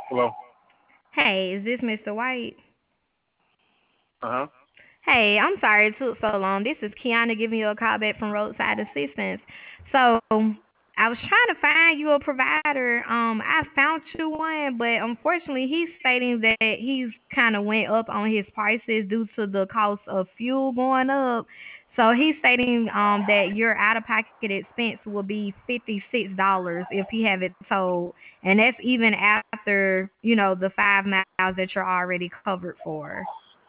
Hello. Hey, is this Mr. White? Uh huh. Hey, I'm sorry it took so long. This is Kiana giving you a call back from Roadside Assistance. So I was trying to find you a provider. I found you one, but unfortunately, he's stating that he's kind of went up on his prices due to the cost of fuel going up. So he's stating that your out of pocket expense will be $56 if he have it told, and that's even after the 5 miles that you're already covered for.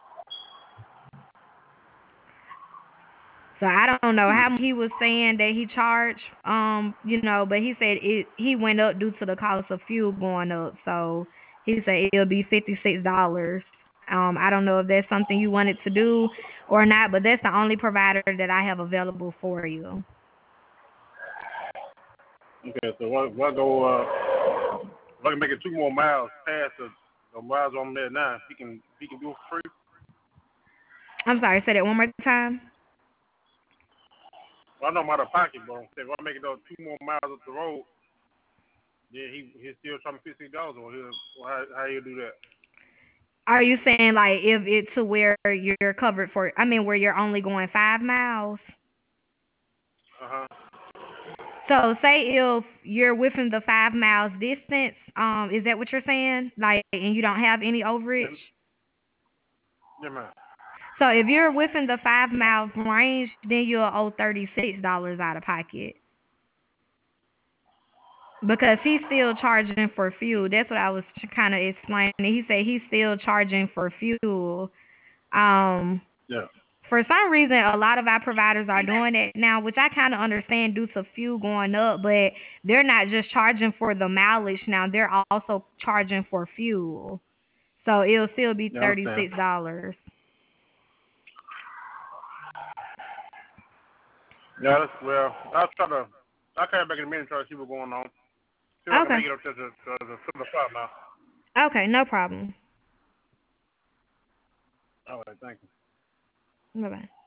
So I don't know how much he was saying that he charged, but he said he went up due to the cost of fuel going up. So he said it'll be $56. I don't know if that's something you wanted to do or not, but that's the only provider that I have available for you. Okay. So what go? If I can make it 2 more miles past the miles I'm at now, he can do it for free. I'm sorry, say that one more time. Well, I know I'm out of pocket, but if I make it up 2 more miles up the road, yeah, he's still trying to $56, or how you do that? Are you saying like if it's to where you're covered for? I mean, where you're only going 5 miles? Uh huh. So say if you're within the 5 miles distance, is that what you're saying? Like, and you don't have any overage? Yeah, yeah, man. So if you're within the 5 mile range, then you'll owe $36 out of pocket because he's still charging for fuel. That's what I was kind of explaining. He said he's still charging for fuel. Um, Yeah. for some reason, a lot of our providers are doing it now, which I kind of understand due to fuel going up, but they're not just charging for the mileage now, they're also charging for fuel. So it'll still be Yeah, I understand. $36. Yeah, well, I'll try to. I'll come back in a minute and try to see what's going on. See if I can Okay. make it up to the 5 mile. Okay, no problem. All right, thank you. Bye bye.